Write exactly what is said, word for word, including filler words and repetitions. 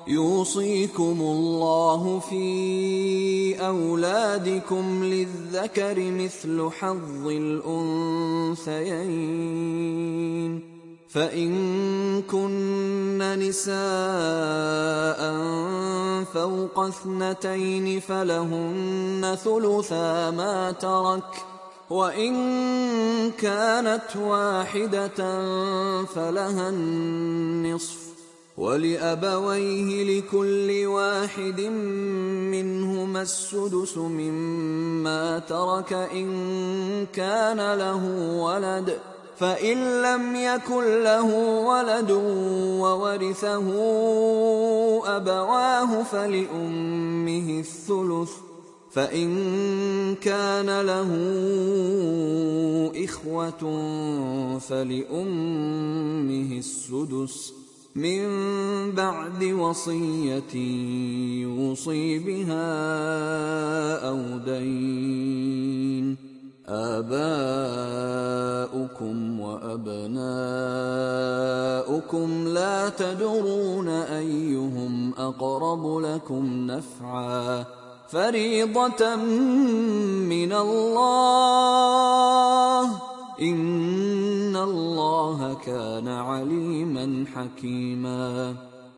يوصيكم الله في أولادكم للذكر مثل حظ الأنثيين فإن كن نساء فوق اثنتين فلهن ثلثا ما ترك وإن كانت واحدة فلها النصف ولأبويه لكل واحد منهما السدس مما ترك إن كان له ولد فإن لم يكن له ولد وورثه أبواه فلأمه الثلث فإن كان له إخوة فلأمه السدس من بعد وصية يوصي بها أو دين آباؤكم وأبناؤكم لا تدرون أيهم أقرب لكم نفعا فريضة من الله إن الله كان عليما حكيما